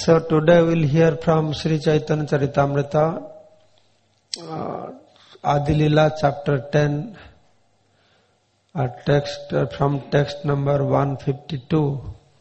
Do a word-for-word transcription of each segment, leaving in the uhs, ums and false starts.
So today we will hear from Sri Chaitanya Charitamrita, uh, Adi Lila chapter ten, a text uh, from text number one fifty-two.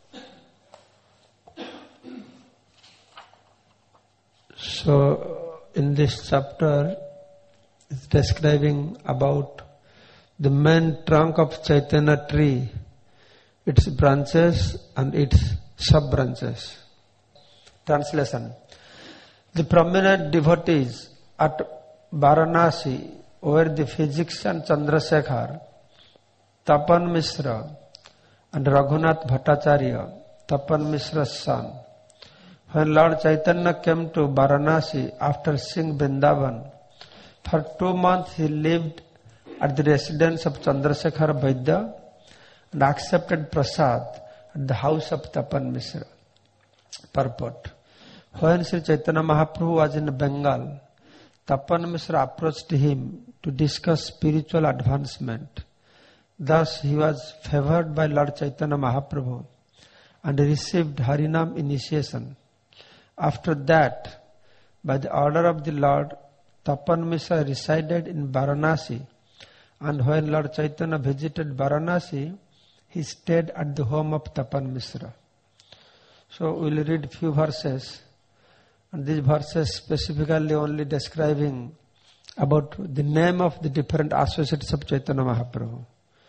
So in this chapter it's describing about the main trunk of Chaitanya tree, its branches and its sub-branches. Translation. The prominent devotees at Varanasi were the physician Chandrasekhar, Tapan Mishra and Raghunath Bhattacharya, Tapan Mishra's son. When Lord Chaitanya came to Varanasi after seeing Vrindavan, for two months he lived at the residence of Chandrasekhar Vaidya and accepted prasad at the house of Tapan Mishra. Purport. When Sri Chaitanya Mahaprabhu was in Bengal, Tapan Mishra approached him to discuss spiritual advancement. Thus he was favored by Lord Chaitanya Mahaprabhu and received Harinam initiation. After that, by the order of the Lord, Tapan Mishra resided in Varanasi, and when Lord Chaitanya visited Varanasi, he stayed at the home of Tapan Mishra. So we will read few verses, and these verses specifically only describing about the name of the different associates of Chaitanya Mahaprabhu.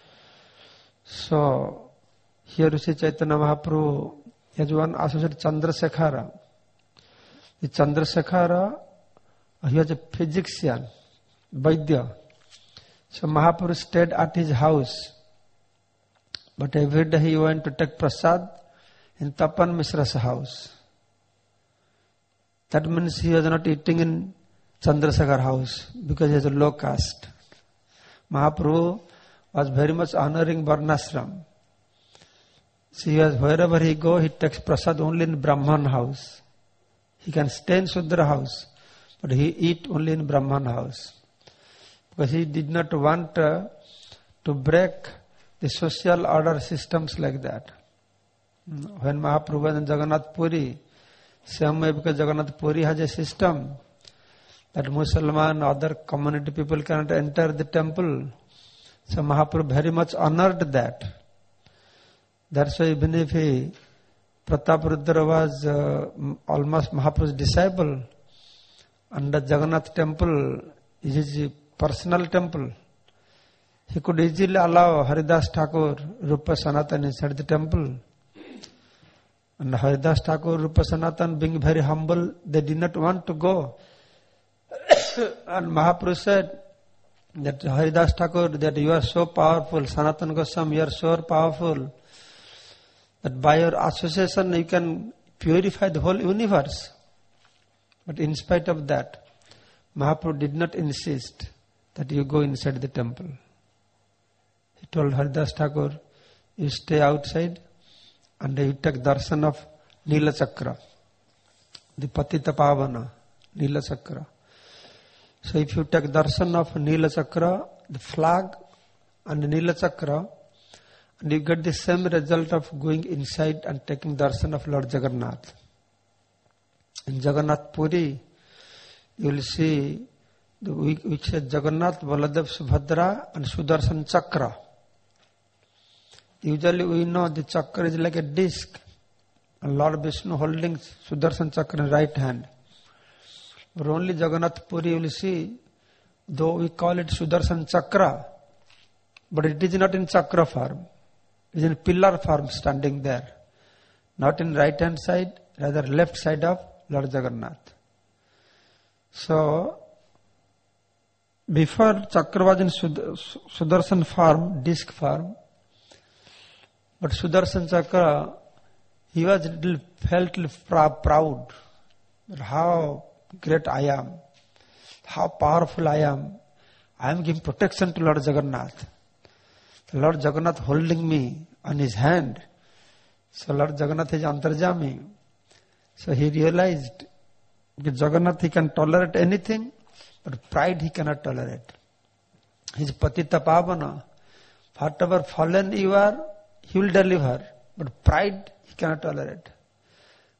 So here you see Chaitanya Mahaprabhu has one associate, Chandrasekhara. The Chandrasekhara, he was a physician, Vaidya. So Mahaprabhu stayed at his house, but every day he went to take prasad in Tapan Mishra's house. That means he was not eating in Chandrasekhar house because he is a low caste. Mahaprabhu was very much honoring Varnashram. So he was, wherever he go, he takes prasad only in Brahman house. He can stay in Shudra house, but he eat only in Brahman house. Because he did not want uh, to break the social order systems like that. When Mahaprabhu was in Jagannath Puri, same way because Jagannath Puri has a system that Muslim, other community people cannot enter the temple. So Mahaprabhu very much honored that. That's why even if he, Prataparudra was uh, almost Mahaprabhu's disciple, and the Jagannath temple is his personal temple, he could easily allow Haridas Thakur, Rupa Sanatan inside the temple. And Haridas Thakur, Rupa Sanatan being very humble, they did not want to go. And Mahaprabhu said that Haridas Thakur, that you are so powerful, Sanatan Goswami, you are so powerful, that by your association you can purify the whole universe. But in spite of that, Mahaprabhu did not insist that you go inside the temple. He told Haridas Thakur, you stay outside and you take darshan of Nila Chakra, the Patita Pavana, Nila Chakra. So if you take darshan of Nila Chakra, the flag and the Nila Chakra, and you get the same result of going inside and taking darshan of Lord Jagannath. In Jagannath Puri, you will see the which is Jagannath, Baladev, Subhadra and Sudarshan Chakra. Usually we know the chakra is like a disc, and Lord Vishnu holding Sudarshan Chakra in right hand. But only Jagannath Puri you will see, though we call it Sudarshan Chakra, but it is not in chakra form. It is in pillar form standing there. Not in right hand side, rather left side of Lord Jagannath. So, before chakra was in Sudarshan form, disc form, but Sudarshan Chakra, he was little, felt little proud that how great I am, how powerful I am. I am giving protection to Lord Jagannath. The Lord Jagannath holding me on his hand. So Lord Jagannath is Antarjami. So he realized that Jagannath, he can tolerate anything, but pride he cannot tolerate. He is Patita Pavana. Whatever fallen you are, he will deliver. But pride he cannot tolerate.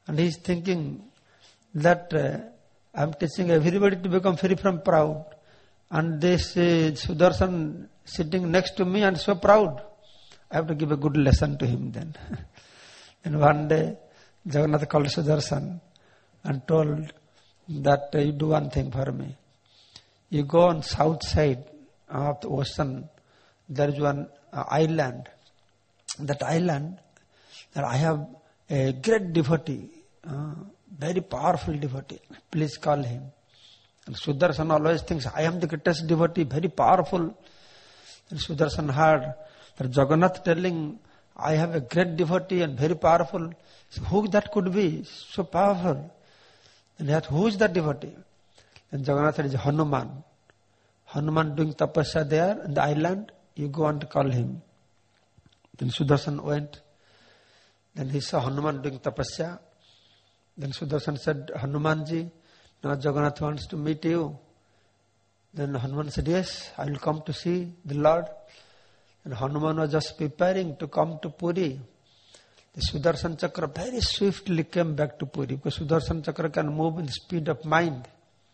And he is thinking that uh, I am teaching everybody to become free from proud. And this uh, Sudarshan sitting next to me and so proud. I have to give a good lesson to him then. And one day, Jagannath called Sudarshan and told that uh, you do one thing for me. You go on south side of the ocean, there is one uh, island. That island, that I have a great devotee, uh, very powerful devotee. Please call him. And Sudarshan always thinks, I am the greatest devotee, very powerful. And Sudarshan heard that Jagannath telling, I have a great devotee and very powerful. So who that could be? So powerful. And he asked, who is that devotee? And Jagannath said, Hanuman. Hanuman doing tapasya there in the island. You go and call him. Then Sudarshan went. Then he saw Hanuman doing tapasya. Then Sudarshan said, Hanumanji, now Jagannath wants to meet you. Then Hanuman said, yes, I will come to see the Lord. And Hanuman was just preparing to come to Puri. The Sudarshan Chakra very swiftly came back to Puri, because Sudarshan Chakra can move in the speed of mind.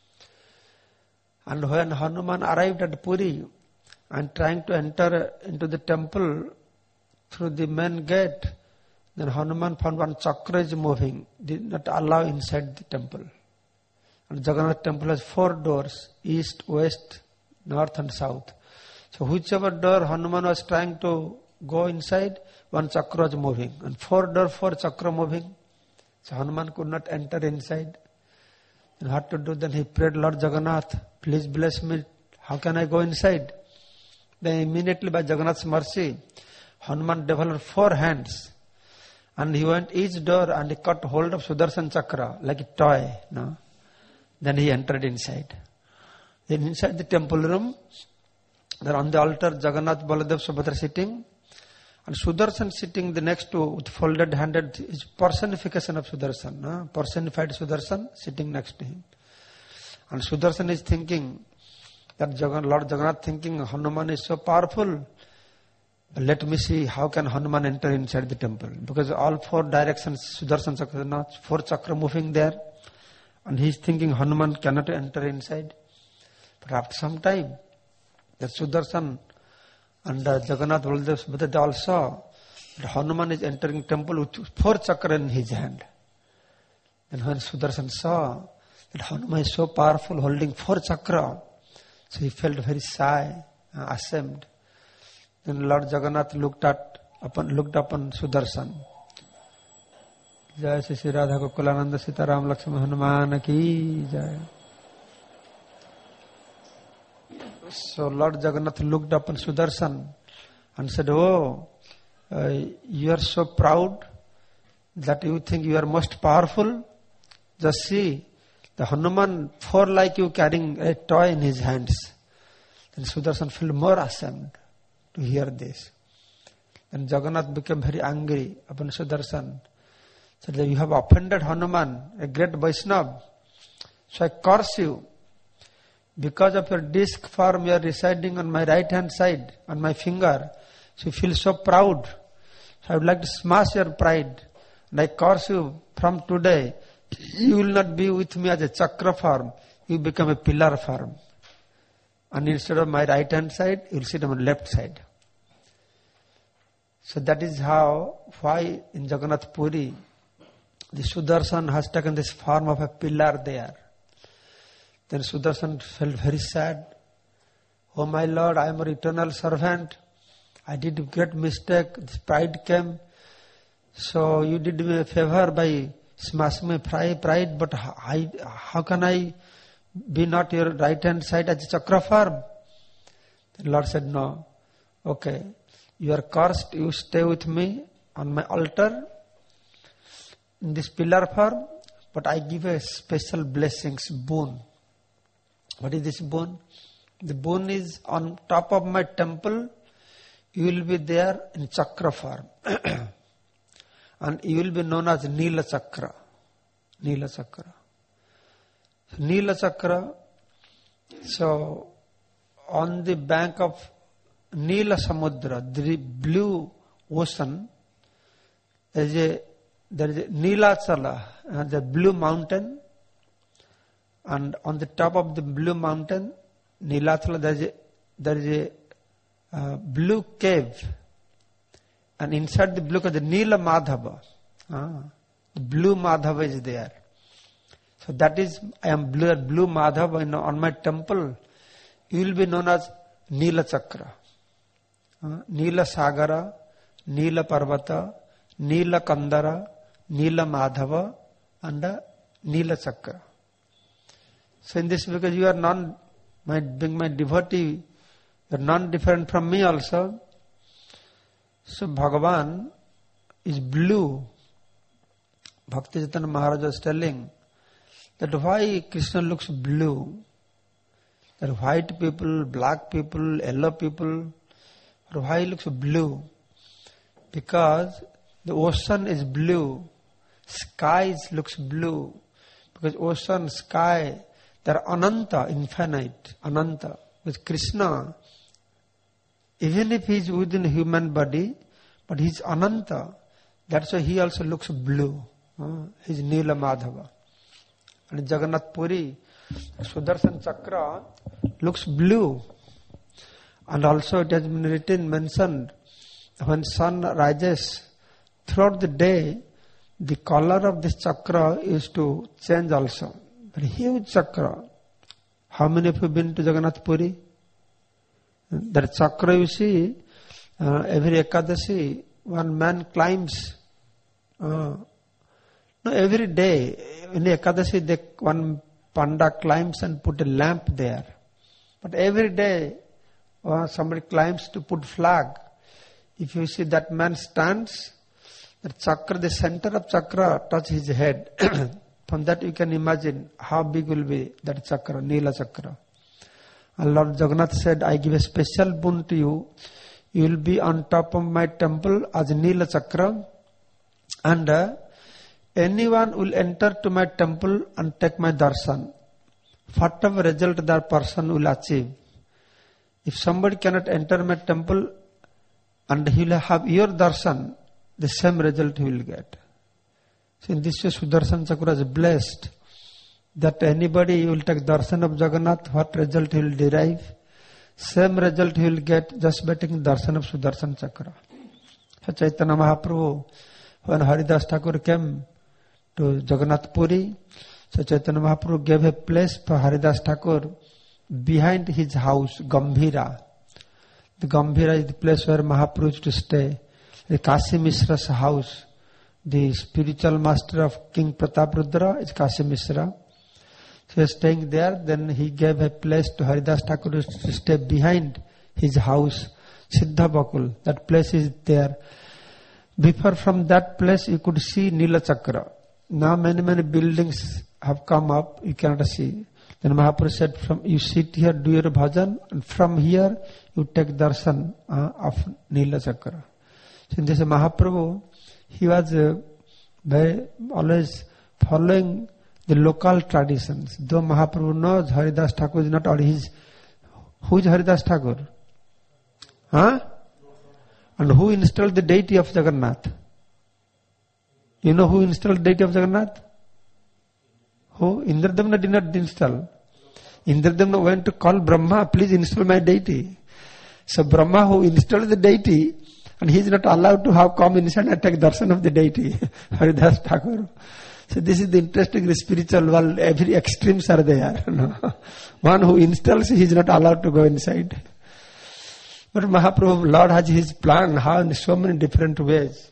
And when Hanuman arrived at Puri and trying to enter into the temple through the main gate, then Hanuman found one chakra is moving, did not allow inside the temple. And Jagannath temple has four doors, east, west, north and south. So whichever door Hanuman was trying to go inside, one chakra was moving. And four door, four chakra moving. So Hanuman could not enter inside. And what to do? Then he prayed, Lord Jagannath, please bless me. How can I go inside? Then immediately by Jagannath's mercy, Hanuman developed four hands. And he went each door and he caught hold of Sudarshan Chakra like a toy. No? Then he entered inside. Then inside the temple room, there on the altar, Jagannath, Baladev, Subhadra sitting. And Sudarshan sitting the next to, with folded handed, is personification of Sudarshan. No? Personified Sudarshan sitting next to him. And Sudarshan is thinking, that Jagan, Lord Jagannath thinking, Hanuman is so powerful. Let me see how can Hanuman enter inside the temple. Because all four directions, Sudarshan Chakra, four chakra moving there. And he is thinking Hanuman cannot enter inside. But after some time, that Sudarshan and uh, Jagannath Baladev, but they all saw that Hanuman is entering temple with four chakra in his hand. And when Sudarshan saw that Hanuman is so powerful, holding four chakra, so he felt very shy, uh, ashamed. Then Lord Jagannath looked at upon looked upon Sudarshan. Jai Shri Radha Gokulananda Sitaram Lakshmana Hanuman ki jai. So Lord Jagannath looked upon Sudarshan and said, oh, uh, you are so proud that you think you are most powerful. Just see, the Hanuman, four like you carrying a toy in his hands. Then Sudarshan felt more ashamed to hear this. And Jagannath became very angry upon Sudarshan. Said that you have offended Hanuman, a great Vaishnava. So I curse you. Because of your disc form, you are residing on my right hand side, on my finger. So you feel so proud. So I would like to smash your pride. And I curse you from today. You will not be with me as a chakra form. You become a pillar form. And instead of my right hand side, you will sit on my left side. So that is how, why in Jagannath Puri, the Sudarshan has taken this form of a pillar there. Then Sudarshan felt very sad. Oh my Lord, I am your eternal servant. I did a great mistake. This pride came. So you did me a favor by smashing my pride, but I, how can I be not your right hand side as a chakra form? The Lord said, no. Okay, you are cursed. You stay with me on my altar in this pillar form, but I give a special blessings, boon. What is this boon? The boon is on top of my temple, you will be there in chakra form. And you will be known as Nila Chakra. Nila Chakra. Nila Chakra, so on the bank of Nila Samudra, the blue ocean, there is a, there is a Nilachala uh, the blue mountain, and on the top of the blue mountain, Nilathala, there is a, there is a uh, blue cave, and inside the blue cave, the Nila Madhava, uh, the blue Madhava is there. So that is, I am blue, blue Madhava, you know, on my temple, you will be known as Nila Chakra, uh, Nila Sagara, Nila Parvata, Nila Kandara, Nila Madhava, and uh, Nila Chakra. So in this, because you are non, my, being my devotee, you are non-different from me also. So Bhagavan is blue. Bhakti Chaitanya Maharaj was telling that why Krishna looks blue. That white people, black people, yellow people, or why he looks blue? Because the ocean is blue, skies looks blue. Because ocean, sky, they are ananta, infinite, ananta. With Krishna, even if he is within human body, but he is ananta. That's why he also looks blue. Uh, he is Nila Madhava. And Jagannath Puri, Sudarshan Chakra looks blue. And also it has been written, mentioned, when sun rises throughout the day, the color of this chakra is to change also. Very huge chakra. How many of you have been to Jagannath Puri? That chakra you see, uh, every Ekadashi, one man climbs. Uh, no, every day, in Ekadashi, they, one panda climbs and put a lamp there. But every day, uh, somebody climbs to put flag. If you see that man stands, the chakra, the center of chakra touch his head. From that you can imagine how big will be that chakra, Nila Chakra. And Lord Jagannath said, I give a special boon to you. You will be on top of my temple as Nila Chakra. And uh, anyone will enter to my temple and take my darshan. Whatever result that person will achieve. If somebody cannot enter my temple and he will have your darshan, the same result he will get. So in this way, Sudarshan Chakra is blessed that anybody will take darshan of Jagannath, what result he will derive? Same result he will get just by taking darshan of Sudarshan Chakra. So Chaitanya Mahaprabhu, when Haridas Thakur came to Jagannath Puri, so Chaitanya Mahaprabhu gave a place for Haridas Thakur behind his house, Gambhira. The Gambhira is the place where Mahaprabhu used to stay. The Kasi Mishra's house, the spiritual master of King Prataprudra is Kasi Mishra. So he was staying there. Then he gave a place to Haridas Thakur to stay behind his house, Siddha Bakul. That place is there. Before, from that place you could see Nila Chakra. Now many many buildings have come up, you cannot see. Then Mahaprabhu said, from you sit here, do your bhajan, and from here you take darshan uh, of Nila Chakra. So in this Mahaprabhu, he was uh, very always following the local traditions. Though Mahaprabhu knows Haridas Thakur is not all his. Who is Haridas Thakur? Huh? And who installed the deity of Jagannath? You know who installed the deity of Jagannath? Who? Indradamna did not install. Indradamna went to call Brahma, please install my deity. So Brahma, who installed the deity, and he is not allowed to have come inside and take darshan of the deity, Haridas Thakur. So this is the interesting spiritual world. Every extremes are there. One who installs, he is not allowed to go inside. But Mahaprabhu, Lord has his plan, how in so many different ways.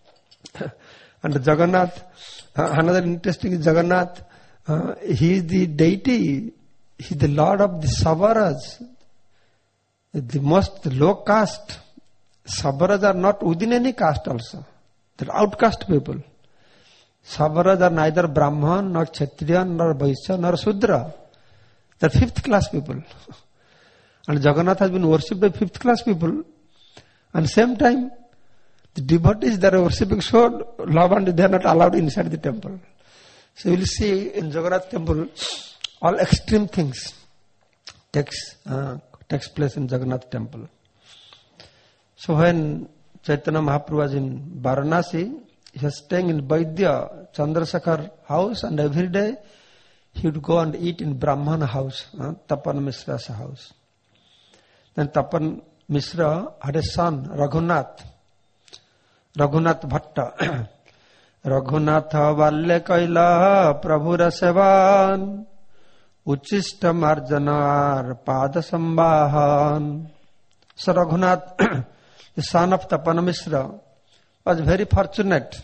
And Jagannath, uh, another interesting is Jagannath, uh, he is the deity, he is the Lord of the Savaras, the most low caste. Savaras are not within any caste also. They are outcast people. Savaras are neither Brahman, nor Kshatriya, nor Vaishya, nor Sudra. They are fifth class people. And Jagannath has been worshipped by fifth class people. And same time, the devotees that are worshipping so love and they are not allowed inside the temple. So you will see in Jagannath temple, all extreme things takes, uh, takes place in Jagannath temple. So when Chaitanya Mahaprabhu was in Varanasi, he was staying in Vaidya Chandrasekhar house, and every day he would go and eat in Brahmana house, uh, Tapan Mishra's house. Then Tapan Mishra had a son, Raghunath, Raghunath Bhatta. Raghunatha Valle Kaila Prabhura Sevan Uchishta Marjanar Pada Sambahan. So Raghunath, the son of Tapan Mishra, was very fortunate.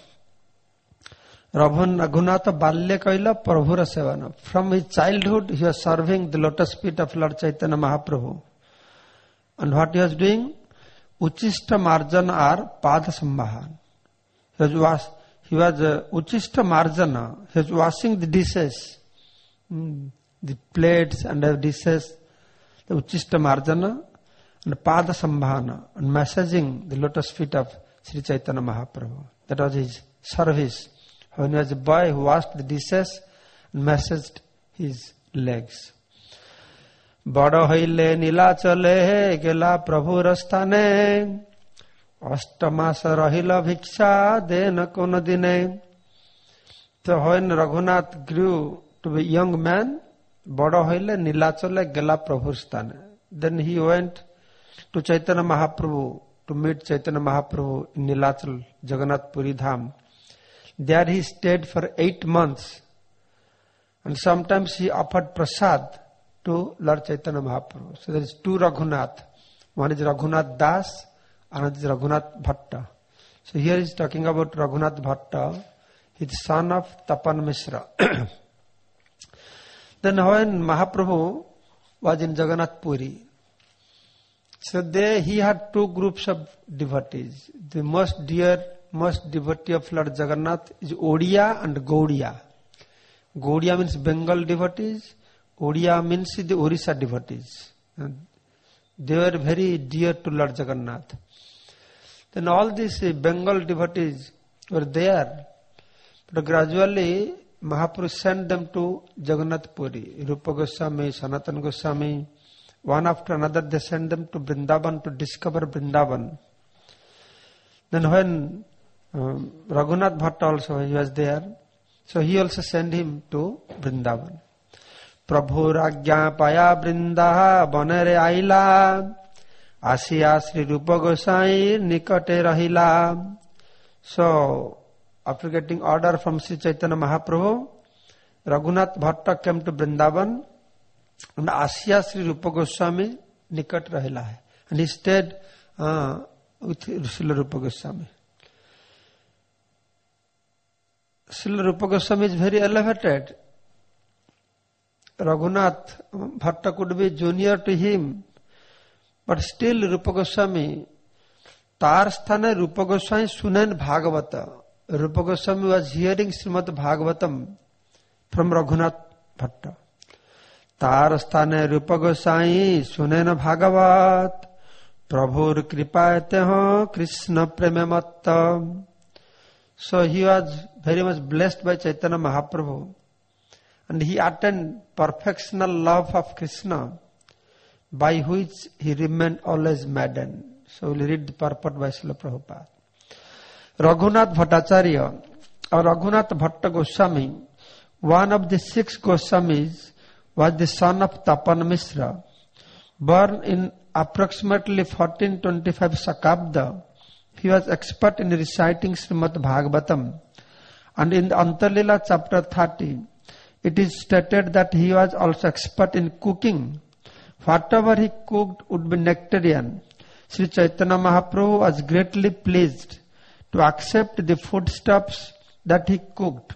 Raghunatha Valle Kaila Prabhura Sevan. From his childhood, he was serving the lotus feet of Lord Chaitanya Mahaprabhu. And what he was doing? Uchishta Marjana or Pada Sambahan. He was He was uh, Uchishta Marjana. He was washing the dishes, mm, the plates and the dishes, the Uchishta Marjana and Pada Sambhana, and massaging the lotus feet of Sri Chaitanya Mahaprabhu. That was his service. When he was a boy who washed the dishes and massaged his legs. Bada hoile nilachale gela Prabhu rastane Ashtamasa rahila bhiksha dena kona dine. So when Raghunath grew to be a young man, Bada hoile nilachale gela Prabhu rastane. Then he went to Chaitanya Mahaprabhu to meet Chaitanya Mahaprabhu in Nilachal, Jagannath Puri Dham. There he stayed for eight months. And sometimes he offered prasad to Lord Chaitanya Mahaprabhu. So there is two Raghunath. One is Raghunath Das, another is Raghunath Bhatta. So here he is talking about Raghunath Bhatta. He is son of Tapan Mishra. Then when Mahaprabhu was in Jagannath Puri, so there he had two groups of devotees. The most dear, most devotee of Lord Jagannath is Odia and Gaudiya. Gaudiya means Bengal devotees. Odia means the Orissa devotees. And they were very dear to Lord Jagannath. Then all these Bengal devotees were there. But gradually Mahaprabhu sent them to Jagannath Puri. Rupa Goswami, Sanatana Goswami. One after another they sent them to Vrindavan to discover Vrindavan. Then when um, Raghunath Bhatta also he was there, so he also sent him to Vrindavan. Prabhu Ragya Paya Vrindaha Banare Aila Asiya Sri Rupa Gosai Nikate Rahila. So after getting order from Sri Chaitanya Mahaprabhu, Raghunath Bhatta came to Vrindavan, and Asiya Sri Rupa Goswami Nikat Rahila hai. And he stayed uh, with Srila Rupa Goswami. Srila Rupa Goswami is very elevated. Raghunath Bhatta could be junior to him, but still Rupa Goswami, Tar sthane Rupa Goswami sunen Bhagavata. Rupa Goswami was hearing Srimad Bhagavatam from Raghunath Bhatta. Tar sthane Rupa Goswami sunen Bhagavat Prabhur kripayateho Krishna premematta. So he was very much blessed by Chaitanya Mahaprabhu. And he attained perfectional love of Krishna, by which he remained always maddened. So we'll read the purport by Srila Prabhupada. Raghunath Bhattacharya or Raghunath Bhatta Goswami, one of the six Goswamis, was the son of Tapan Mishra. Born in approximately fourteen twenty-five Sakabda, he was expert in reciting Srimad Bhagavatam. And in the Antarlila chapter thirty, it is stated that he was also expert in cooking. Whatever he cooked would be nectarian. Sri Chaitanya Mahaprabhu was greatly pleased to accept the foodstuffs that he cooked.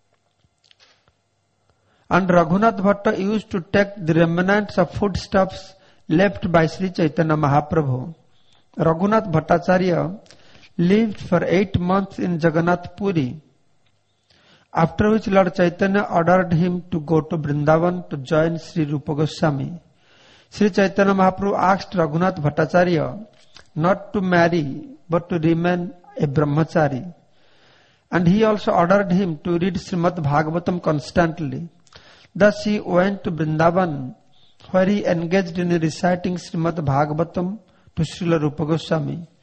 And Raghunath Bhatta used to take the remnants of foodstuffs left by Sri Chaitanya Mahaprabhu. Raghunath Bhattacharya lived for eight months in Jagannath Puri, after which Lord Chaitanya ordered him to go to Vrindavan to join Sri Rupa Goswami. Sri Chaitanya Mahaprabhu asked Raghunath Bhattacharya not to marry but to remain a brahmachari. And he also ordered him to read Srimad Bhagavatam constantly. Thus he went to Vrindavan, where he engaged in reciting Srimad Bhagavatam to Srila Rupa Goswami.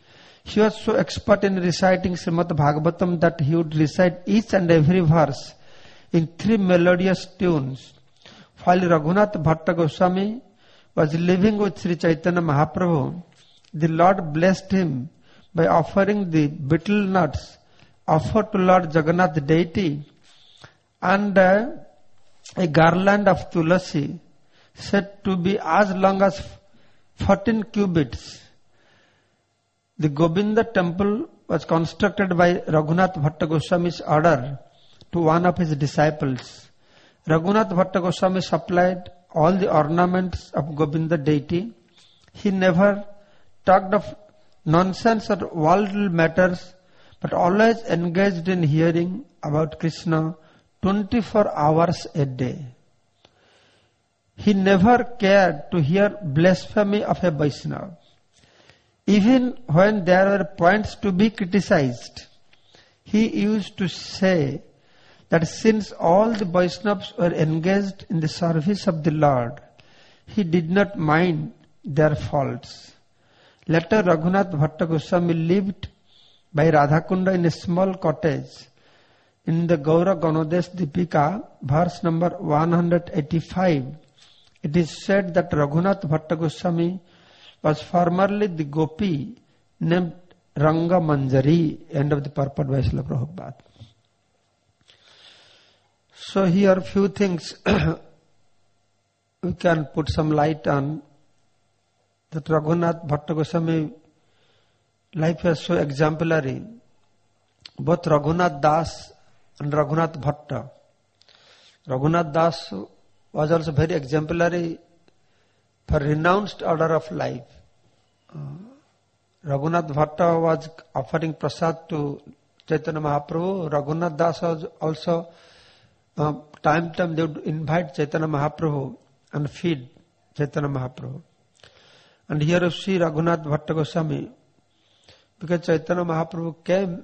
He was so expert in reciting Srimad Bhagavatam that he would recite each and every verse in three melodious tunes. While Raghunath Bhatta Goswami was living with Sri Chaitanya Mahaprabhu, the Lord blessed him by offering the betel nuts offered to Lord Jagannath deity and uh, a garland of tulasi said to be as long as fourteen cubits. The Govinda temple was constructed by Raghunath Bhatta Goswami's order to one of his disciples. Raghunath Bhatta Goswami supplied all the ornaments of Govinda deity. He never talked of nonsense or worldly matters, but always engaged in hearing about Krishna twenty-four hours a day. He never cared to hear blasphemy of a Vaishnava. Even when there were points to be criticized, he used to say that since all the Vaishnavas were engaged in the service of the Lord, he did not mind their faults. Later, Raghunath Bhatta Goswami lived by Radhakunda in a small cottage. In the Gaura Ganodesh Dipika, verse number one hundred eighty-five, it is said that Raghunath Bhatta Goswami was formerly the gopi named Ranga Manjari, end of the purport by Srila Prabhupada. So here few things we can put some light on. That Raghunath Bhatta Goswami life was so exemplary. Both Raghunath Das and Raghunath Bhatta. Raghunath Das was also very exemplary for renounced order of life. Uh, Raghunath Bhatta was offering prasad to Chaitanya Mahaprabhu. Raghunath Das was also uh, time to time they would invite Chaitanya Mahaprabhu and feed Chaitanya Mahaprabhu. And here you see Raghunath Bhatta Goswami, because Chaitanya Mahaprabhu came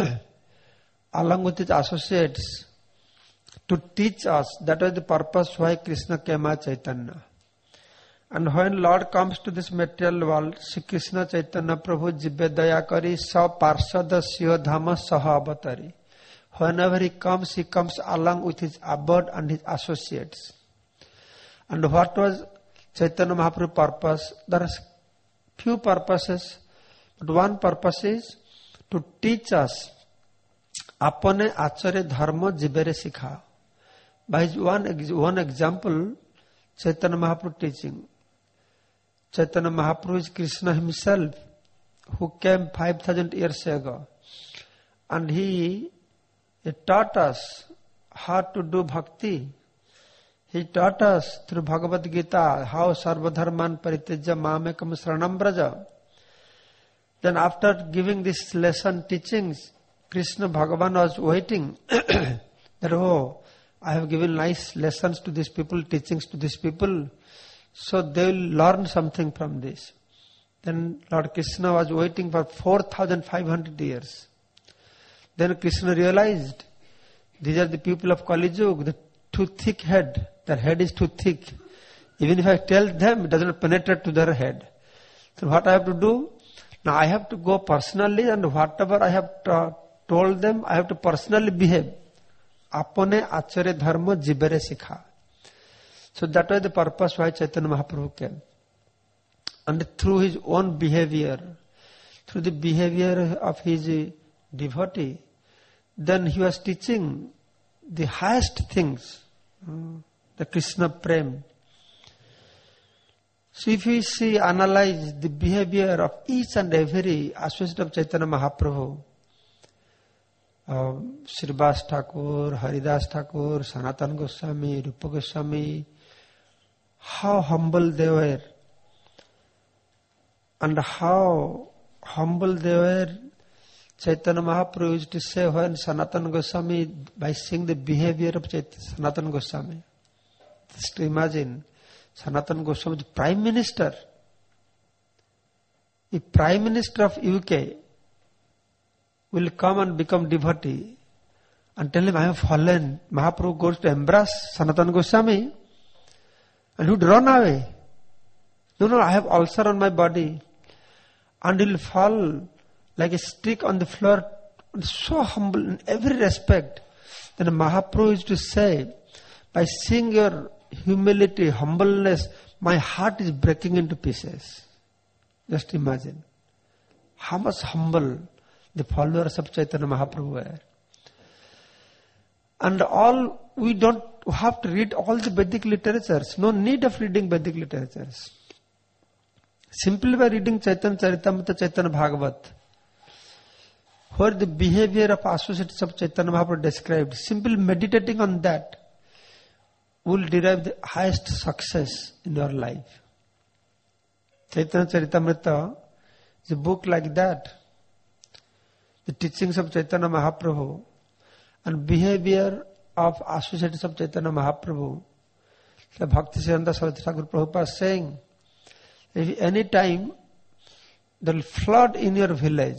along with his associates to teach us. That was the purpose why Krishna came as Chaitanya. And when Lord comes to this material world, Shri Krishna Chaitanya Prabhu Jibbe Daya Kari Sa Parsada Siyo Dhama Saha Avatari. Whenever he comes, he comes along with his abode and his associates. And what was Chaitanya Mahaprabhu's purpose? There are few purposes, but one purpose is to teach us apane acharya dharma jibere sikha. By one, one example, Chaitanya Mahaprabhu teaching. Chaitanya Mahaprabhu is Krishna himself, who came five thousand years ago. And he, he taught us how to do bhakti. He taught us through Bhagavad Gita how sarvadharman paritijya mamekam saranam braja. Then after giving this lesson teachings, Krishna Bhagavan was waiting that, oh, I have given nice lessons to these people, teachings to these people, so they will learn something from this. Then Lord Krishna was waiting for four thousand five hundred years. Then Krishna realized, these are the people of Kali Yuga, the too thick head. Their head is too thick. Even if I tell them, it does not penetrate to their head. So what I have to do? Now I have to go personally, and whatever I have to, told them, I have to personally behave. Apane acharya dharma jibere sikha. So that was the purpose why Chaitanya Mahaprabhu came. And through his own behavior, through the behavior of his devotee, then he was teaching the highest things, the Krishna Prem. So if we see, analyze the behavior of each and every associate of Chaitanya Mahaprabhu, uh, Srivas Thakur, Haridas Thakur, Sanatana Goswami, Rupa Goswami, how humble they were, and how humble they were. Chaitanya Mahaprabhu used to say when Sanatana Goswami, by seeing the behavior of Sanatana Goswami, just to imagine, Sanatana Goswami, the Prime Minister, the Prime Minister of U K will come and become devotee and tell him, I have fallen. Mahaprabhu goes to embrace Sanatana Goswami and he would run away. No, no, I have ulcer on my body. And he will fall like a stick on the floor, so humble in every respect. Then Mahaprabhu used to say, by seeing your humility, humbleness, my heart is breaking into pieces. Just imagine how much humble the followers of Chaitanya Mahaprabhu were. And all, we don't have to read all the Vedic literatures. No need of reading Vedic literatures. Simply by reading Chaitanya Charitamrita, Chaitanya Bhagavat, where the behavior of associates of Chaitanya Mahaprabhu described, simply meditating on that will derive the highest success in your life. Chaitanya Charitamrita is a book like that. The teachings of Chaitanya Mahaprabhu and behavior of associates of Chaitanya Mahaprabhu. The Bhaktisiddhanta Saraswati Thakur Prabhupada is saying, if any time there will flood in your village,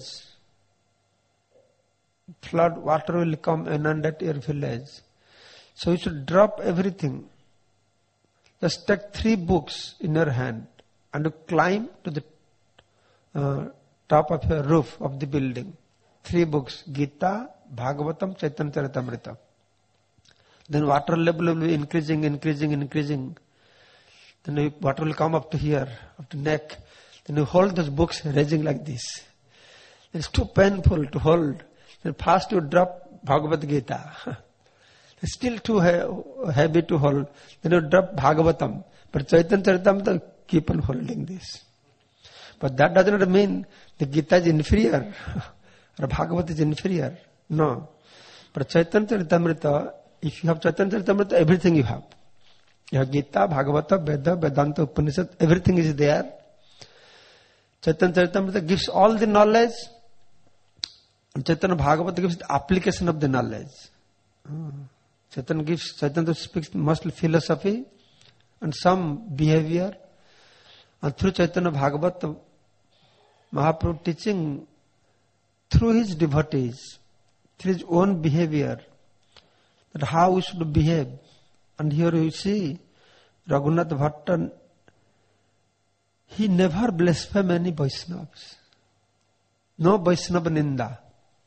flood, water will come and inundate your village. So you should drop everything. Just take three books in your hand and you climb to the uh, top of your roof of the building. Three books, Gita, Bhagavatam, Chaitanya Charitamrita. Then water level will be increasing, increasing, increasing. Then you, water will come up to here, up to neck. Then you hold those books raising like this. It's too painful to hold. Then first you drop Bhagavad Gita. It's still too he- heavy to hold. Then you drop Bhagavatam. But Chaitanya Charitamrita, keep on holding this. But that does not mean the Gita is inferior or Bhagavad is inferior. No. But Chaitanya Charitamrita, if you have Chaitanya Charitamrita, everything you have. You have Gita, Bhagavata, Veda, Vedanta, Upanishad, everything is there. Chaitanya Charitamrita gives all the knowledge. And Chaitanya Bhagavata gives the application of the knowledge. Oh. Chaitanya gives, Chaitanya speaks mostly philosophy and some behavior. And through Chaitanya Bhagavata, Mahaprabhu teaching through his devotees, through his own behavior, that how we should behave. And here you see, Raghunath Bhatta, he never blasphemed any Vaishnavas. No Vaishnava Ninda.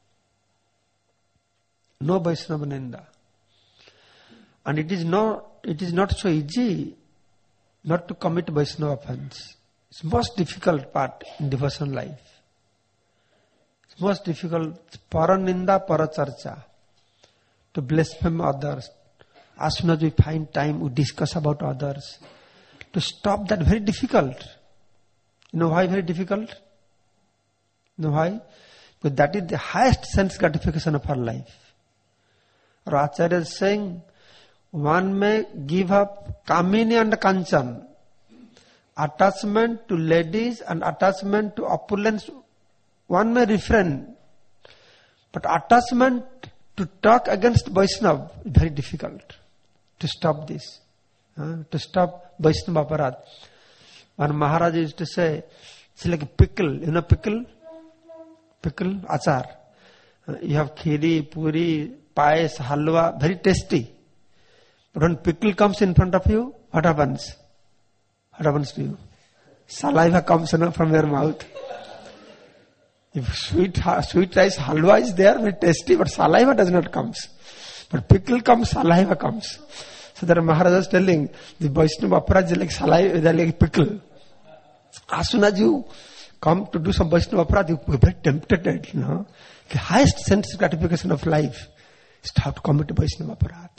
No Vaishnava Ninda. And it is not, it is not so easy not to commit Vaishnava offense. It's most difficult part in devotion life. It's most difficult, Paraninda Paracharcha, to blaspheme others. As soon as we find time, we discuss about others. To stop that, very difficult. You know why very difficult? You know why? Because that is the highest sense gratification of our life. Our Acharya is saying, one may give up Kamini and Kanchan, attachment to ladies and attachment to opulence. One may refrain, but attachment to talk against Vaishnava is very difficult. To stop this, uh, to stop Vaishnava aparat. One Maharaj used to say, it's like a pickle. You know pickle? Pickle, achar. Uh, you have khiri, puri, payas, halwa, very tasty. But when pickle comes in front of you, what happens? What happens to you? Saliva comes you know, from your mouth. If sweet, sweet rice halwa is there, very tasty, but saliva does not come. But pickle comes, saliva comes. So that Maharaj was telling, the Vaishnava Aparaj is like saliva, they are like pickle. As soon as you come to do some Vaishnava Aparaj, you are very tempted, you know. The highest sense of gratification of life is to have to commit Vaishnava Aparaj.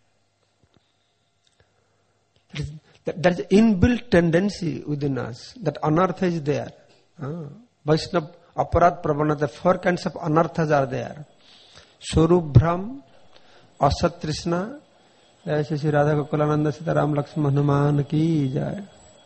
There is an inbuilt tendency within us that anartha is there. Ah. Vaishnava Aparad Pravanata, four kinds of anarthas are there. Surubhram, Asat Trishna, Jai Shri Radha Gokulananda Sitaram Lakshman Hanuman Ki Jai.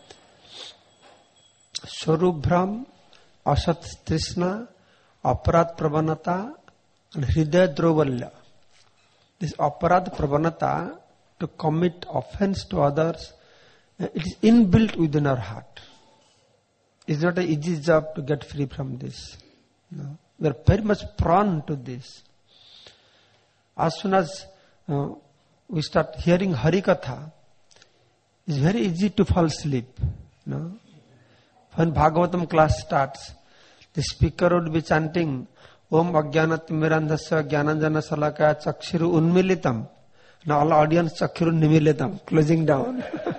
Surubhram, Asat Trishna, Aparad Pravanata, and Hridaya Drovalya. This Aparad Pravanata, to commit offense to others, it is inbuilt within our heart. It's not an easy job to get free from this. No. We are very much prone to this. As soon as uh, we start hearing Harikatha, it's very easy to fall asleep. No? When Bhagavatam class starts, the speaker would be chanting, Om Ajnanat Mirandhasya Jnananjana Salakaya Chakshiru Unmilitam. Now all audience Chakshiru Nimilitam, closing down.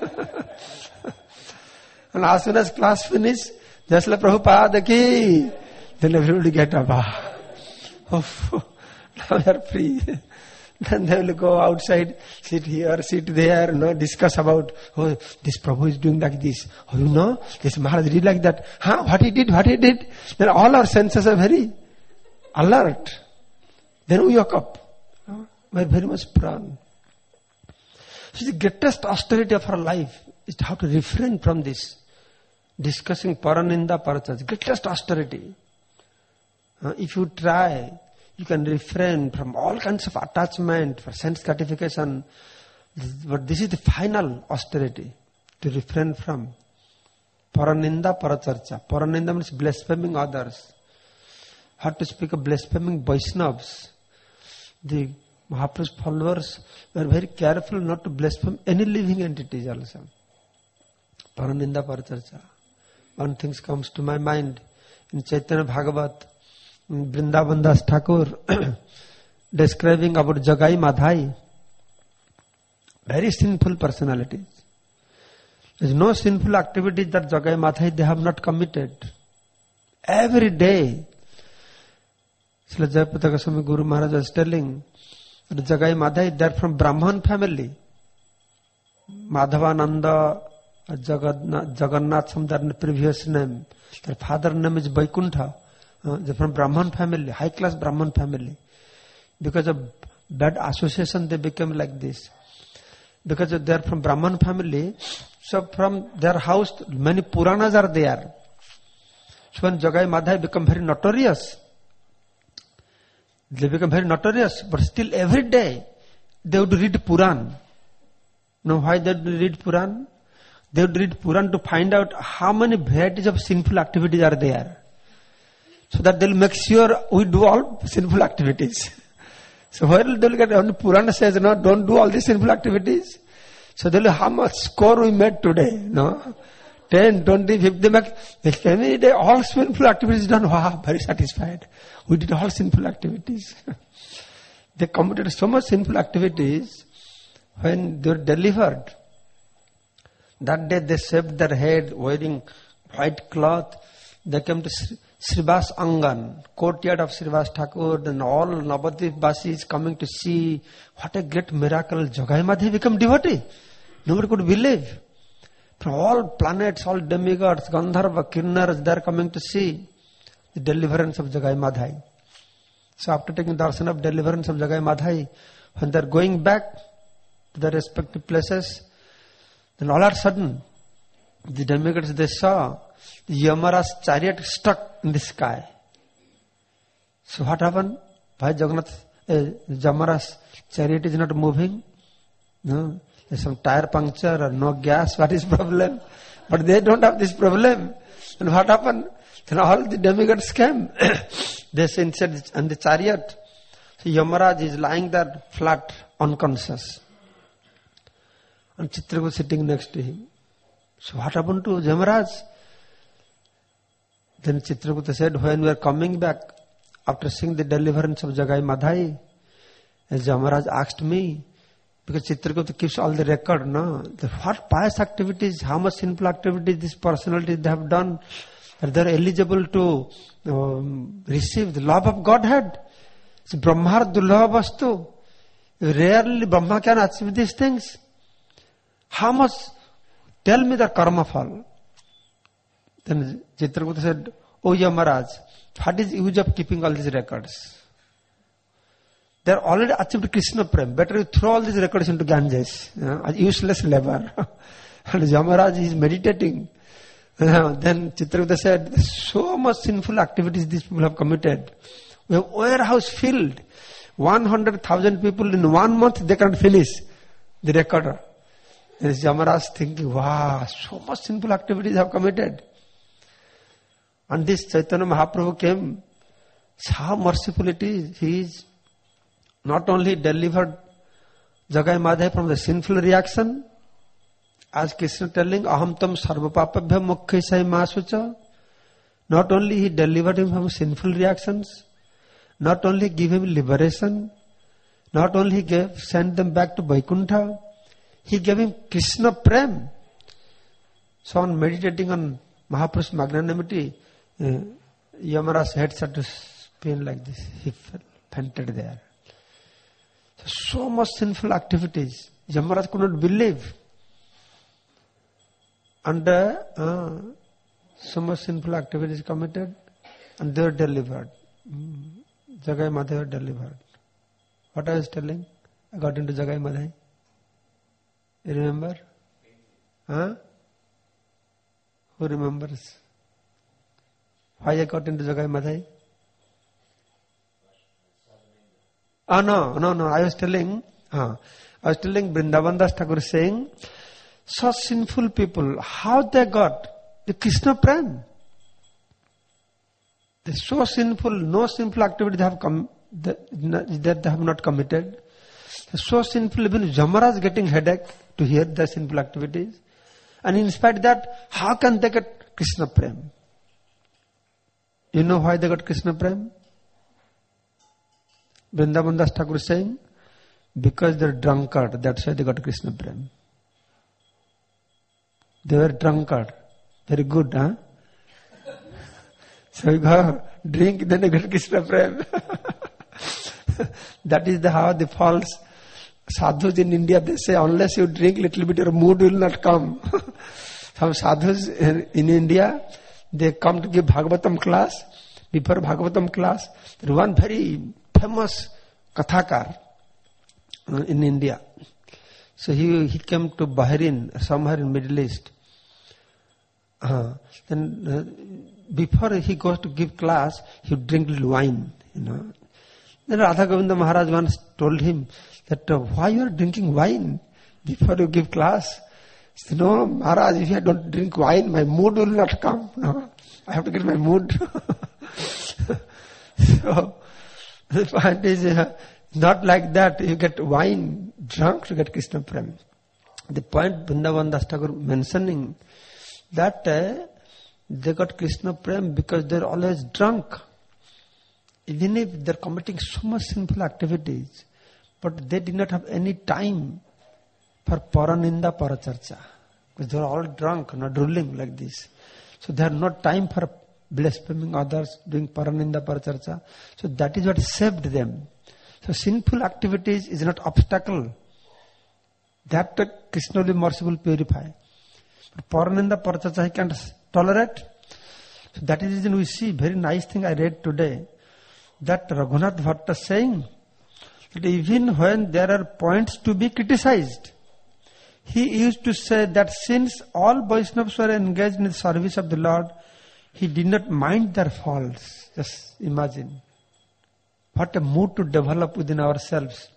And as soon as class finished, Jasla Prabhupada ki, then everybody get up. Oh, now we are free. Then they will go outside, sit here, sit there, you know, discuss about, oh, this Prabhu is doing like this. Oh, you know, this Maharaj did like that. Huh? What he did, what he did. Then all our senses are very alert. Then we wake up. We are very much prone. So the greatest austerity of our life is how to refrain from this. Discussing Paraninda Parachaj. Greatest austerity. Uh, if you try, you can refrain from all kinds of attachment for sense gratification. But this is the final austerity. To refrain from. Paraninda Paracharcha. Paraninda means blaspheming others. How to speak of blaspheming Vaishnavas. The Mahaprabhu's followers were very careful not to blaspheme any living entities also. Paraninda Paracharcha. One thing comes to my mind. In Chaitanya Bhagavat, Vrindavan Das Thakur describing about Jagai Madhai. Very sinful personalities. There is no sinful activity that Jagai Madhai they have not committed. Every day. Srila Jayapataka Goswami Guru Maharaj was telling that Jagai Madhai, they are from Brahman family. Madhavananda, Jagannath, Jagannath, some their previous name. Their father name is Vaikuntha. Uh, they're from Brahman family, high class Brahman family. Because of bad association, they became like this. Because they're from Brahman family, so from their house, many Puranas are there. So when Jagai Madhai become very notorious, they become very notorious, but still every day they would read Puran. Now why they would read Puran? They would read Puran to find out how many varieties of sinful activities are there. So that they'll make sure we do all sinful activities. So where will they get, only Purana says, no, don't do all these sinful activities. So they'll how much score we made today, no? ten, twenty, fifty, make, every day all sinful activities done, wow, very satisfied. We did all sinful activities. They committed so much sinful activities when they were delivered. That day they shaved their head wearing white cloth. They came to Srivas Angan, courtyard of Srivas Thakur, and all Navadvip Basis coming to see what a great miracle. Jagai Madhai become devotee. Nobody could believe. From all planets, all demigods, Gandharva, Kinnars, they are coming to see the deliverance of Jagai Madhai. So after taking darshan of deliverance of Jagai Madhai, when they are going back to their respective places, then all of a sudden, the demigods they saw the Yamara's chariot stuck in the sky. So what happened? Why Jagannath, uh, Yamara's chariot is not moving? No, there's some tire puncture or no gas. What is problem? But they don't have this problem. And what happened? Then all the demigods came. They inside on the chariot. So Yamaraj is lying there flat, unconscious. And Chitrakuta sitting next to him. So what happened to Yamaraj? Then Chitrakuta said, when we are coming back, after seeing the deliverance of Jagai Madhai, as Yamaraj asked me, because Chitrakuta keeps all the record, no? The, what pious activities, how much sinful activities these personalities they have done, that they are eligible to um, receive the love of Godhead. It's Brahma Dulabha Vastu. Rarely Brahma can achieve these things. How much? Tell me the karma fall. Then Chitrakuta said, Oh Yamaraj, what is the use of keeping all these records? They are already achieved Krishna Prem. Better you throw all these records into Ganges. You know, useless labor. And Yamaraj is meditating. Uh, then Chitrakuta said, so much sinful activities these people have committed. We have warehouse filled. one hundred thousand people in one month, they can't finish the recorder. There is Yamaraj thinking, wow, so much sinful activities have committed. And this Chaitanya Mahaprabhu came. How merciful it is. He is not only delivered Jagai Madhai from the sinful reaction, as Krishna telling, Aham tam sarva papabhya mukhya sai masucha. Not only he delivered him from sinful reactions, not only give him liberation, not only he gave, sent them back to Vaikuntha, he gave him Krishna Prem. So on meditating on Mahaprabhu's magnanimity, uh, Yamaraj's head started to spin like this. He fainted there. So, so much sinful activities. Yamaraj could not believe. And uh, uh, so much sinful activities committed, and they were delivered. Mm. Jagai Madhai were delivered. What I was telling? I got into Jagai Madhai. You remember? Huh? Who remembers? Why I got into Jagai Madhai? Ah, no, no, no. I was telling, uh, I was telling Vrindavan Das Thakur saying, such sinful people, how they got the Krishna Prem? They're so sinful, no sinful activity they have com- that they have not committed. They're so sinful, even Yamaraj getting headache to hear their sinful activities. And in spite of that, how can they get Krishna Prem? You know why they got Krishna Prem? Vrindavan Das Thakur is saying, because they're drunkard, that's why they got Krishna Prem. They were drunkard. Very good, huh? So you go drink, then you get Krishna Prem. That is the how the false sadhus in India, they say, unless you drink little bit, your mood will not come. Some sadhus in, in India, they come to give Bhagavatam class. Before Bhagavatam class, there is one very famous Kathakar uh, in India. So he he came to Bahrain, somewhere in Middle East. Uh, then uh, before he goes to give class, he would drink little wine, you know. Then Radha Govinda Maharaj once told him that uh, why you are drinking wine before you give class? He said, no, Maharaj, if I don't drink wine, my mood will not come. No, I have to get my mood. So the point is uh, not like that. You get wine drunk to get Krishna Prem. The point Vrindavan Das Thakur mentioning that uh, they got Krishna Prem because they're always drunk. Even if they're committing so much sinful activities, but they did not have any time for Paraninda Paracharcha. Because they're all drunk, not drooling like this. So they have no time for blaspheming others, doing Paraninda Paracharcha. So that is what saved them. So sinful activities is not obstacle. That uh, Krishna will be merciful, purify. But Paraninda Paracharcha he can't tolerate. So that is the reason we see, very nice thing I read today, that Raghunath Bhatta saying that even when there are points to be criticized, he used to say that since all Vaishnavas were engaged in the service of the Lord, he did not mind their faults. Just imagine. What a mood to develop within ourselves.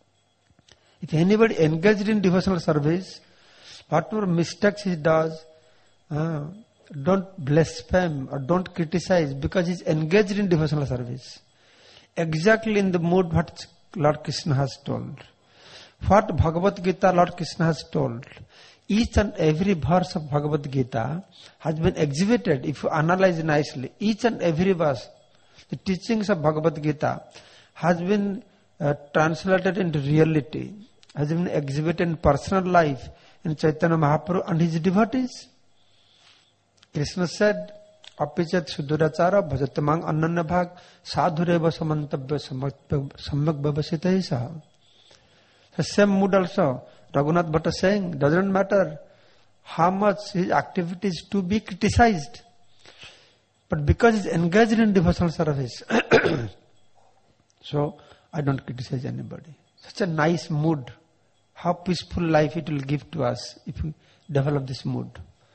If anybody engaged in devotional service, whatever mistakes he does, uh, don't blaspheme or don't criticize because he's engaged in devotional service. Exactly in the mood what Lord Krishna has told. What Bhagavad Gita Lord Krishna has told. Each and every verse of Bhagavad Gita has been exhibited, if you analyze nicely. Each and every verse, the teachings of Bhagavad Gita has been uh, translated into reality, has been exhibited in personal life in Chaitanya Mahaprabhu and his devotees. Krishna said, Apichat Sudurachara Bhajatamang Ananya Bhag Sadhureva Samantabhya Samyak Babasita Saha. The same mood also, Raghunath Bhatta saying, doesn't matter how much his activities to be criticized. But because he's engaged in devotional service, so I don't criticize anybody. Such a nice mood. How peaceful life it will give to us if we develop this mood.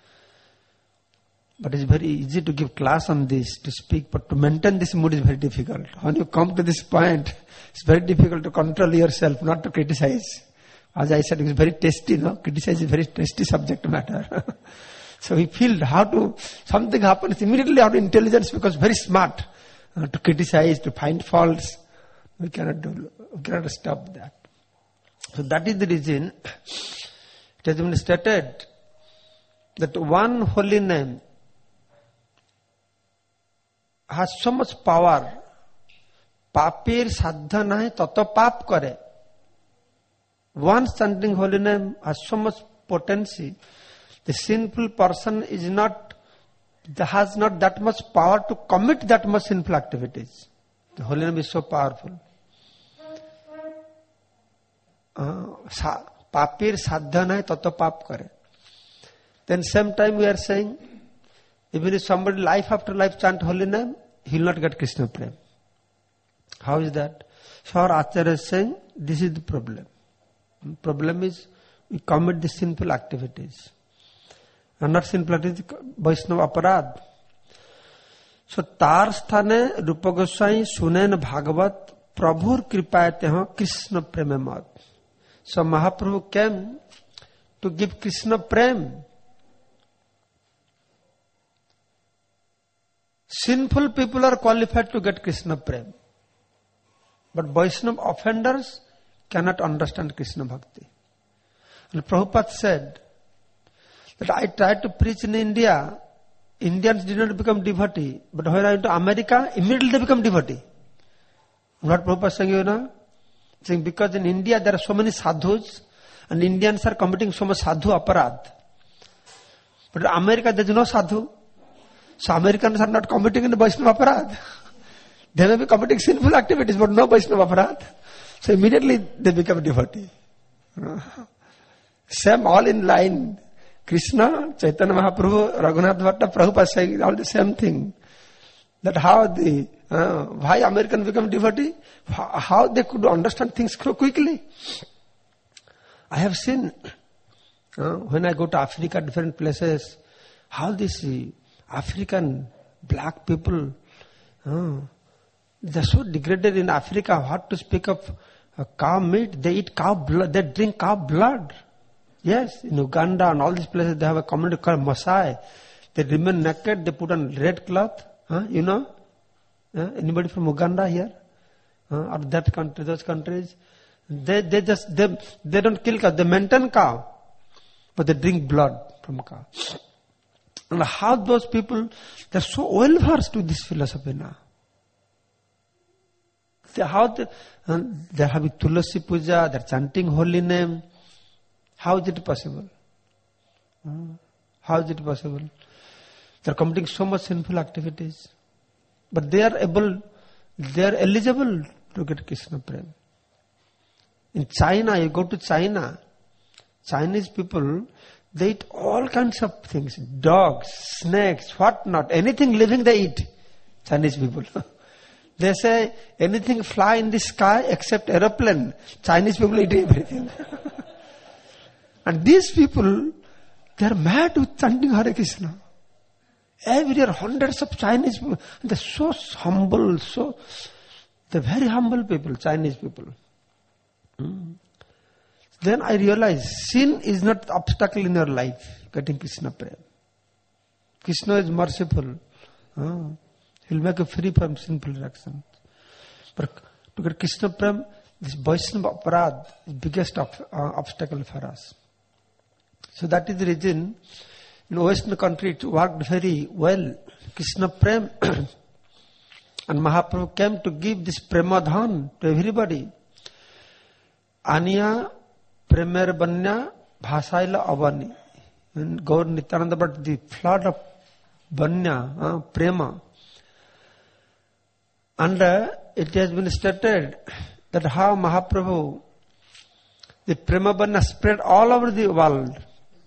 But it's very easy to give class on this, to speak, but to maintain this mood is very difficult. When you come to this point, it's very difficult to control yourself, not to criticize. As I said, it's very tasty, no? Criticize is a very tasty subject matter. So we feel how to, something happens, immediately our intelligence becomes very smart. Uh, to criticize, to find faults, we cannot do, we cannot stop that. So that is the reason it has been stated that one holy name has so much power. Papir sadha nahi tato pap kare. Once chanting holy name has so much potency. The sinful person is not, has not that much power to commit that much sinful activities. The holy name is so powerful. Papir sadha nahi tato pap kare. Then same time we are saying, even if somebody life after life chant holy name, he will not get Krishna Prem. How is that? So our Acharya is saying, this is the problem. The problem is, we commit the sinful activities. And not sinful activities, Vaishnava aparad. So, tar sthane Rupa Goswami sunen Bhagavat Prabhur kripayate ha Krishna Premamat. So, Mahaprabhu came to give Krishna Prem. Sinful people are qualified to get Krishna Prem. But Vaishnava offenders cannot understand Krishna Bhakti. And Prabhupada said that I tried to preach in India, Indians did not become devotee, but when I went to America, immediately they become devotee. What Prabhupada saying, you know? Saying because in India there are so many sadhus, and Indians are committing so much sadhu aparad. But in America there is no sadhu. So Americans are not committing in the Vaishnava aparad. They may be committing sinful activities, but no Vaishnava aparad. So immediately they become devotee. Same, all in line. Krishna, Chaitanya Mahaprabhu, Raghunath Bhatta, Prabhupada saying all the same thing. That how the, uh, why Americans become devotee? How, how they could understand things so quickly. I have seen, uh, when I go to Africa, different places, how this uh, African black people, uh, they're so degraded in Africa. What to speak of uh, cow meat? They eat cow blood. They drink cow blood. Yes, in Uganda and all these places, they have a community called Maasai. They remain naked. They put on red cloth. Huh? You know? Uh, anybody from Uganda here? Uh, or that country, those countries? They they just they they don't kill cow. They maintain cow, but they drink blood from cow. And how those people, they're so well versed with this philosophy now. They, how they, uh, they're having Tulasi Puja, they're chanting holy name. How is it possible? Uh, how is it possible? They're committing so much sinful activities. But they are able, they are eligible to get Krishna Prem. In China, you go to China, Chinese people, they eat all kinds of things. Dogs, snakes, what not. Anything living they eat. Chinese people. They say anything fly in the sky except aeroplane. Chinese people eat everything. And these people, they are mad with chanting Hare Krishna. Every year, hundreds of Chinese people. They're so humble, so, they're very humble people, Chinese people. Hmm. Then I realized sin is not obstacle in your life, getting Krishna Prem. Krishna is merciful. Oh, he'll make you free from sinful actions. But to get Krishna Prem, this Vaishnava aparad is the biggest of, uh, obstacle for us. So that is the reason in Western country it worked very well. Krishna Prem and Mahaprabhu came to give this Premadhan to everybody. Aniya Premer Banya Bhasaila Avani. And Gaur Nityananda, but the flood of Banya, uh, Prema. And uh, it has been stated that how Mahaprabhu, the Prema Banya spread all over the world.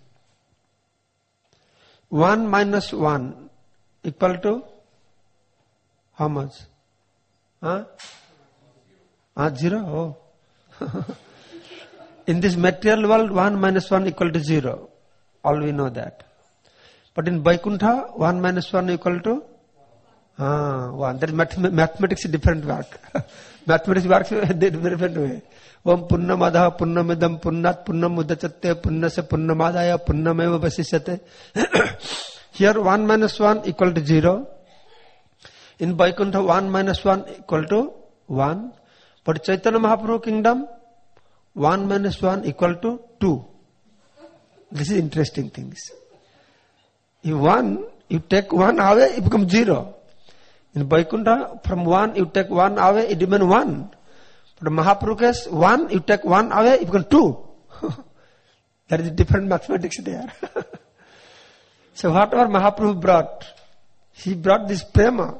One minus one equal to how much? Huh? Ah, zero? Oh. In this material world, one minus one equal to zero. All we know that. But in Vaikuntha, one minus one equal to ah, one. That math- mathematics is different work. Mathematics works in a different way. Om Punnamadha Punnamidam Punnat Punnam Udachatte Punnase Punnamadaya Punnameva Vasishyate. Here one minus one equal to zero. In Vaikuntha one minus one equal to one. But Chaitanya Mahaprabhu kingdom, one minus one equal to two. This is interesting things. If one, you take one away, it becomes zero. In Vaikuntha, from one you take one away, it remains one. But Mahaprabhu case, one you take one away, it becomes two. There is different mathematics there. So whatever Mahaprabhu brought, he brought this prema.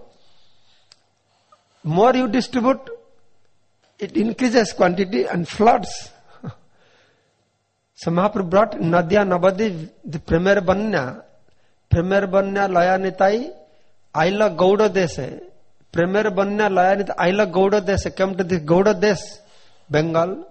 More you distribute, it increases quantity and floods. So Mahaprabhu brought Nadya Navadi, the Premier Banya, Premier Banya Layanitai, Aila Gauda Dese, Premier Banya Layanit, Aila Gauda Dese, came to this Gauda Des, Bengal,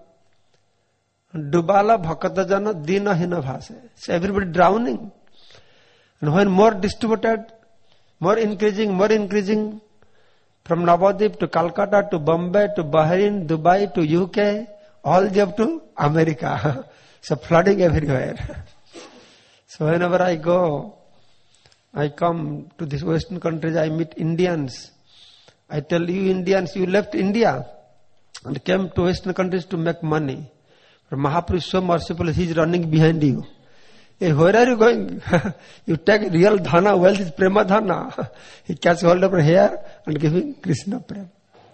Dubala Bhakatajana Dina Hinavase. So everybody drowning. And when more distributed, more increasing, more increasing, from Navadip to Calcutta to Bombay to Bahrain, Dubai to U K, all the up to America. So flooding everywhere. So whenever I go, I come to these Western countries, I meet Indians. I tell you Indians, you left India and came to Western countries to make money. But Mahaprabhu is so merciful, he is running behind you. Hey, where are you going? You take real dhana, wealth is prema dhana. He catches hold of her hair and giving Krishna prema.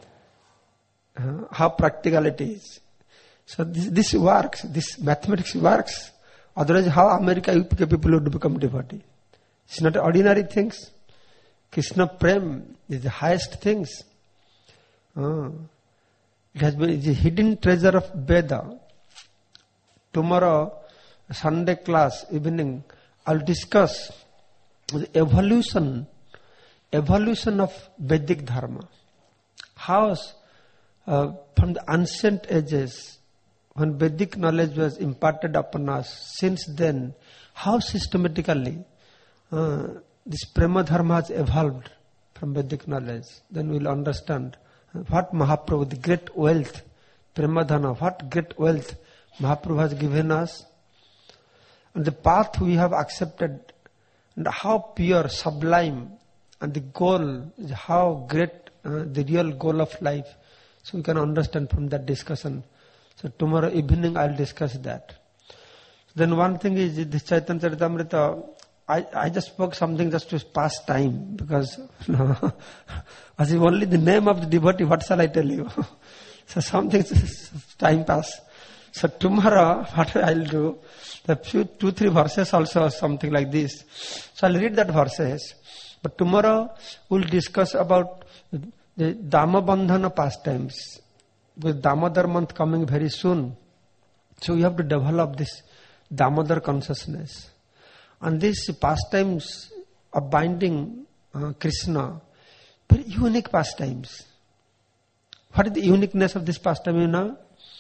Uh, how practical it is. So this, this works, this mathematics works. Otherwise, how America U P people would become devotee? It's not ordinary things. Krishna Prem is the highest things. Uh, it has been the hidden treasure of Veda. Tomorrow, Sunday class, evening, I'll discuss the evolution, evolution of Vedic Dharma. How uh, from the ancient ages, when Vedic knowledge was imparted upon us, since then, how systematically uh, this Prema Dharma has evolved from Vedic knowledge. Then we'll understand what Mahaprabhu, the great wealth, Prema Dharma, what great wealth Mahaprabhu has given us, and the path we have accepted, and how pure, sublime, and the goal is how great, uh, the real goal of life. So we can understand from that discussion. So tomorrow evening I'll discuss that. Then one thing is this Chaitanya Charitamrita, I, I just spoke something just to pass time, because no, as if only the name of the devotee, what shall I tell you? So something, time pass. So tomorrow what I'll do, the few, two, three verses also, something like this. So I'll read that verses. But tomorrow we'll discuss about the Damabandhana pastimes. With Damodar month coming very soon. So we have to develop this Damodar consciousness. And these pastimes of binding uh, Krishna, very unique pastimes. What is the uniqueness of this pastime, you know?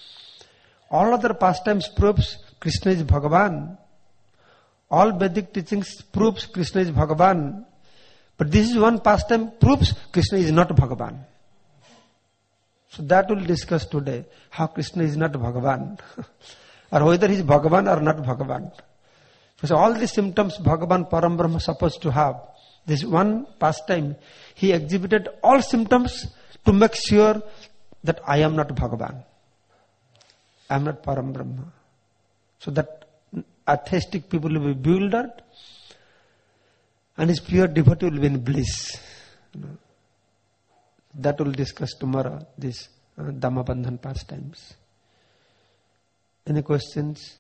All other pastimes proves Krishna is Bhagavan. All Vedic teachings proves Krishna is Bhagavan. But this is one pastime proves Krishna is not Bhagavan. So that we'll discuss today, how Krishna is not Bhagavan. Or whether he is Bhagavan or not Bhagavan. So all the symptoms Bhagavan Param Brahma is supposed to have. This one pastime, he exhibited all symptoms to make sure that I am not Bhagavan. I am not Param Brahma. So that atheistic people will be bewildered and his pure devotee will be in bliss. You know. That we'll discuss tomorrow, this uh, Damabandhan pastimes. Any questions?